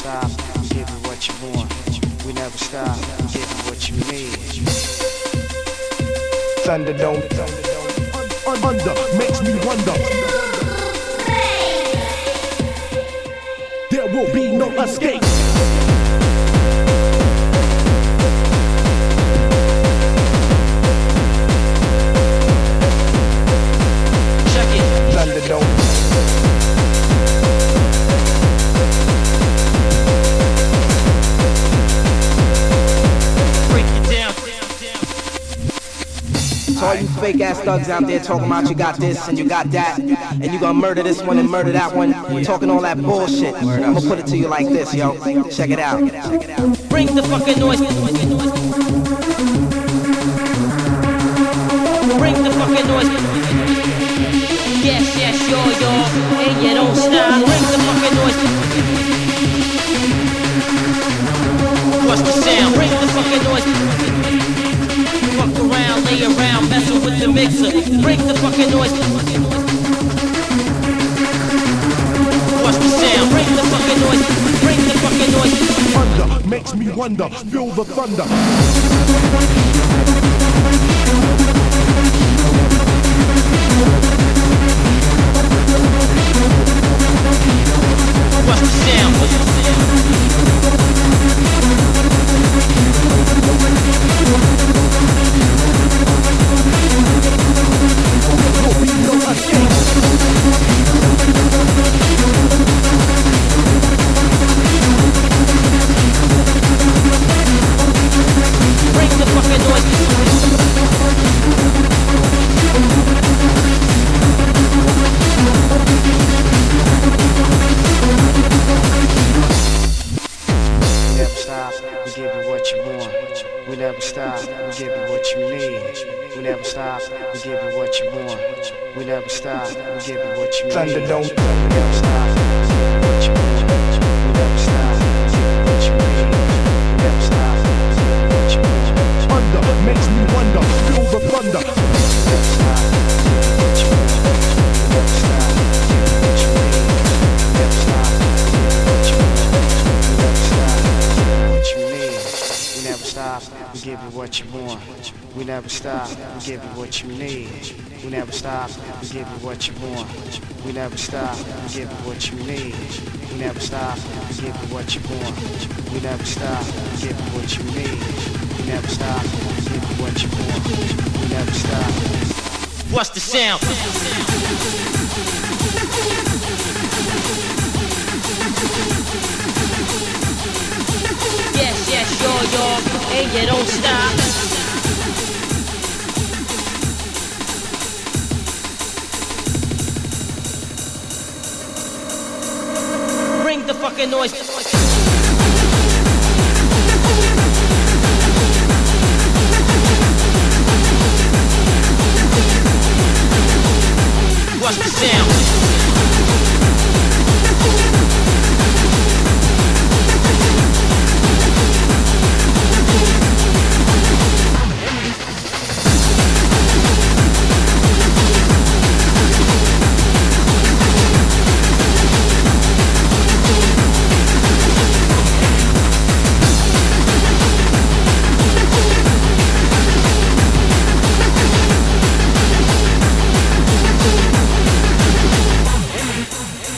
stop, we give you what you want. We never stop, we give you what you need. Thunder don't under makes me wonder. There will be no escape. Check it. Thunder don't. To all you fake ass thugs out there talking about you got this and you got that, and you gonna murder this one and murder that one, talking all that bullshit. I'm gonna put it to you like this, yo. Check it out. Bring the fucking noise. Bring the fucking noise. Yes, yes, yo, and you don't stop. Bring the fucking noise. What's the sound? Bring the fucking noise. Fuck around, lay around, messing with the mixer. Bring the fucking noise. What's the sound? Bring the fucking noise. Bring the fucking noise. Under makes me wonder. Feel the thunder. What's the sound? Bring the fucking noise. Never stop, we give you what you want. We never stop, we give you what you need. We never stop, we give you what you want. We never stop, we give you what you need. Thunder don't. We never stop, we give you what you want. We never stop, we give you what you need. We never stop, we give you what you want. Under makes me wonder. Feel the thunder. We never stop, we give you what you want. We never stop, we give you what you need. We never stop, we give you what you want. We never stop, we give you what you need. We never stop, we give you what you want. We never stop, we give you what you need. We never stop, we give you what you want. We never stop, we give you what you need. We never stop, we give you what you want. We never stop, we give you what you need. We never stop, we give you what you want. We never stop. What's the sound? Yes, yes, yo, and you don't stop. Bring the fucking noise. What's the sound?